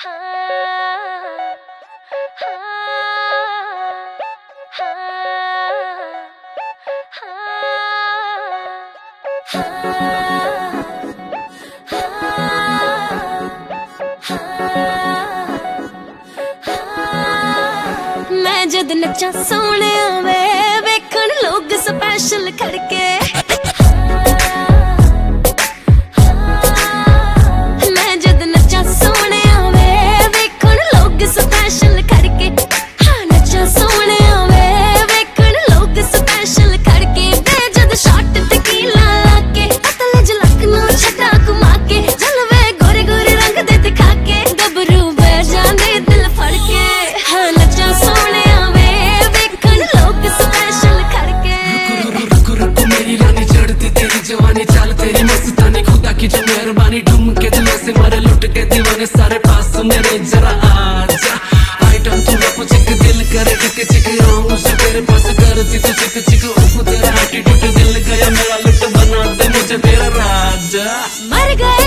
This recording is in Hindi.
मैं जद नचा सोने वे वेखण लोग स्पेशल खड़के मैं जद नचा सोने वे वेखण लोग स्पेशल खड़के नचा सोने वे वेखण लोग स्पेशल खड़के वे जद शॉट टकीला लाके पतले जलक नु छटा घुमा के जलवे गोरे गोरे रंग दे दिखा के गबरू बह जांदे दिल फड़के नचा सोने जवानी चाल तेरी मस्तानी खुदा की जो मेहरबानी ढूंढ के दिल से मारे लुट के दीवाने सारे पास मेरे जरा आजा आइटम तू रप चिक दिल करे चिक चिक मुझे तेरे पास करती तू चिक चिक तेरा एटीट्यूड दिल गया मेरा लुट बना दे मुझे तेरा राजा मर गए